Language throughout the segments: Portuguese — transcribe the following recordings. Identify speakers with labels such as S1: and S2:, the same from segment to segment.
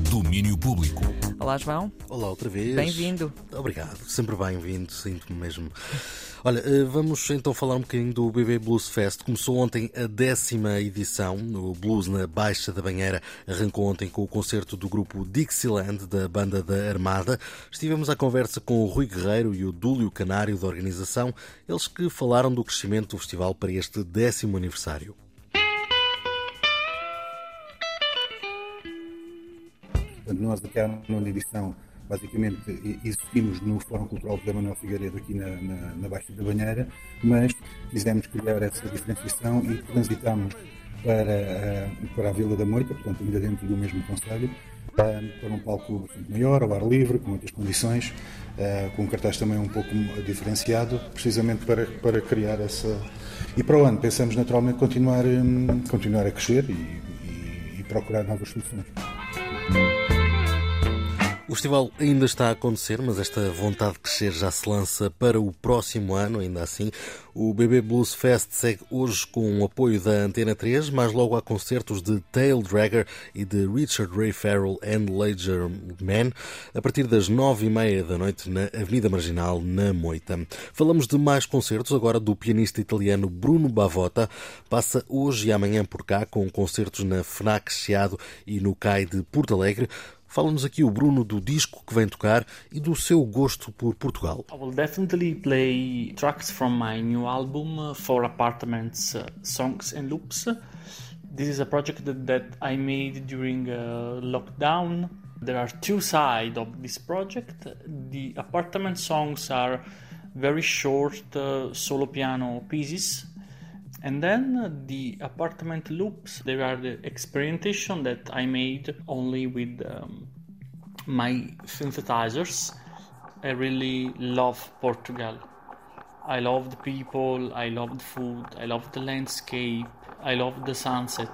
S1: Domínio Público.
S2: Olá, João.
S3: Olá, outra vez.
S2: Bem-vindo.
S3: Obrigado, sempre bem-vindo, sinto-me mesmo. Olha, vamos então falar um bocadinho do BB Blues Fest. Começou ontem a 10ª edição. O Blues na Baixa da Banheira arrancou ontem com o concerto do grupo Dixieland, da Banda da Armada. Estivemos à conversa com o Rui Guerreiro e o Dúlio Canário da organização, eles que falaram do crescimento do festival para este 10º aniversário.
S4: Nós, até à 9ª edição, basicamente existimos no Fórum Cultural José Manuel Figueiredo, aqui na Baixa da Banheira, mas quisemos criar essa diferenciação e transitamos para a Vila da Moita, portanto ainda dentro do mesmo concelho, para um palco bastante maior, ao ar livre, com muitas condições, com um cartaz também um pouco diferenciado, precisamente para criar essa... E para o ano pensamos naturalmente continuar a crescer e procurar novas soluções.
S3: O festival ainda está a acontecer, mas esta vontade de crescer já se lança para o próximo ano, ainda assim. O BB Blues Fest segue hoje com o apoio da Antena 3, mas logo há concertos de Tail Dragger e de Richard Ray Farrell and Ledger Man, a partir das 9h30 da noite na Avenida Marginal, na Moita. Falamos de mais concertos, agora do pianista italiano Bruno Bavotta. Passa hoje e amanhã por cá com concertos na FNAC Chiado e no CAI de Porto Alegre. Fala-nos aqui o Bruno do disco que vem tocar e do seu gosto por Portugal.
S5: I will definitely play tracks from my new album, For Apartments, Songs and Loops. This is a project that I made during lockdown. There are two sides of this project. The apartment songs are very short solo piano pieces. And then the apartment loops, they are the experimentation that I made only with my synthesizers. I really love Portugal. I love the people, I love the food, I love the landscape, I love the sunset.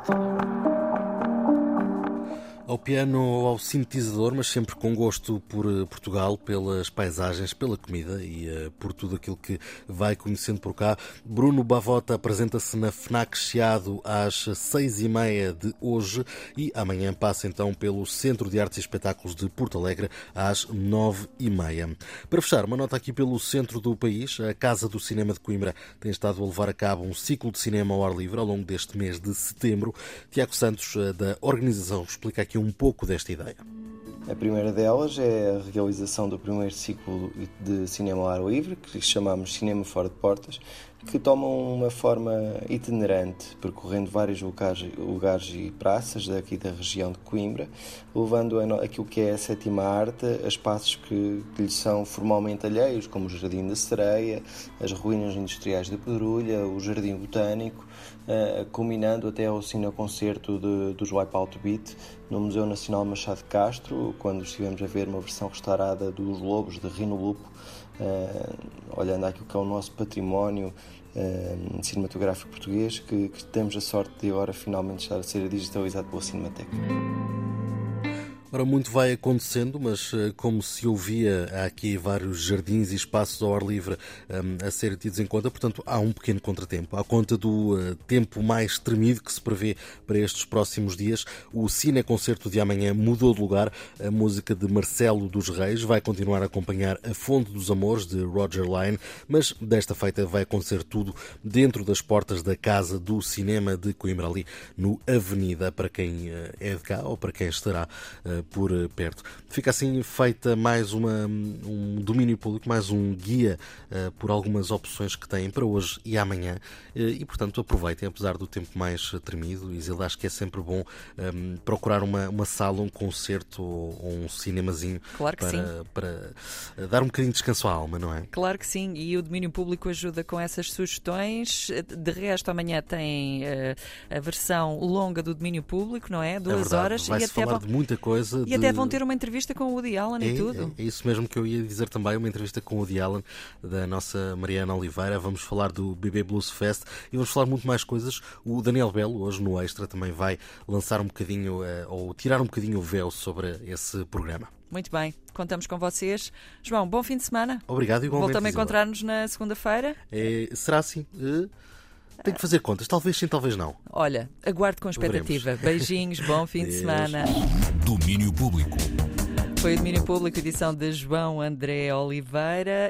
S3: Ao piano ou ao sintetizador, mas sempre com gosto por Portugal, pelas paisagens, pela comida e por tudo aquilo que vai conhecendo por cá. Bruno Bavotta apresenta-se na FNAC Chiado às 6h30 de hoje e amanhã passa então pelo Centro de Artes e Espetáculos de Porto Alegre às 9h30. Para fechar, uma nota aqui pelo centro do país. A Casa do Cinema de Coimbra tem estado a levar a cabo um ciclo de cinema ao ar livre ao longo deste mês de setembro. Tiago Santos, da organização, explica aqui um pouco desta ideia.
S6: A primeira delas é a realização do primeiro ciclo de cinema ao ar livre, que chamamos Cinema Fora de Portas, que toma uma forma itinerante, percorrendo vários lugares e praças daqui da região de Coimbra, levando aquilo que é a sétima arte a espaços que lhe são formalmente alheios, como o Jardim da Sereia, as ruínas industriais de Pedrulha, o Jardim Botânico, culminando até ao cineconcerto dos Wipeout Beat no Museu Nacional Machado de Castro, quando estivemos a ver uma versão restaurada dos Lobos de Rino Lupo, olhando àquilo que é o nosso património cinematográfico português, que temos a sorte de agora finalmente estar a ser digitalizado pela Cinemateca.
S3: Ora, muito vai acontecendo, mas como se ouvia, há aqui vários jardins e espaços ao ar livre a serem tidos em conta, portanto há um pequeno contratempo. À conta do tempo mais tremido que se prevê para estes próximos dias, o cineconcerto de amanhã mudou de lugar. A música de Marcelo dos Reis vai continuar a acompanhar A Fonte dos Amores, de Roger Lyon, mas desta feita vai acontecer tudo dentro das portas da Casa do Cinema de Coimbra, ali no Avenida, para quem é de cá ou para quem estará por perto. Fica assim feita mais um domínio público, mais um guia por algumas opções que têm para hoje e amanhã e, portanto, aproveitem, apesar do tempo mais tremido. Isilda, acho que é sempre bom procurar uma sala, um concerto ou um cinemazinho,
S2: claro que
S3: para dar um bocadinho de descanso à alma, não é?
S2: Claro que sim, e o domínio público ajuda com essas sugestões. De resto, amanhã tem a versão longa do domínio público, não é? 2 horas.
S3: Vai-se falar de muita coisa.
S2: E até vão ter uma entrevista com o Woody Allen e tudo.
S3: É isso mesmo que eu ia dizer também, uma entrevista com o Woody Allen, da nossa Mariana Oliveira. Vamos falar do BB Blues Fest e vamos falar muito mais coisas. O Daniel Belo, hoje no Extra, também vai lançar um bocadinho, ou tirar um bocadinho o véu sobre esse programa.
S2: Muito bem, contamos com vocês. João, bom fim de semana.
S3: Obrigado, igualmente.
S2: Voltamos a encontrar-nos na segunda-feira.
S3: Será assim? Tenho que fazer contas, talvez sim, talvez não.
S2: Olha, aguardo com expectativa. Beijinhos, bom fim de semana.
S1: Domínio Público.
S2: Foi o Domínio Público, edição de João André Oliveira.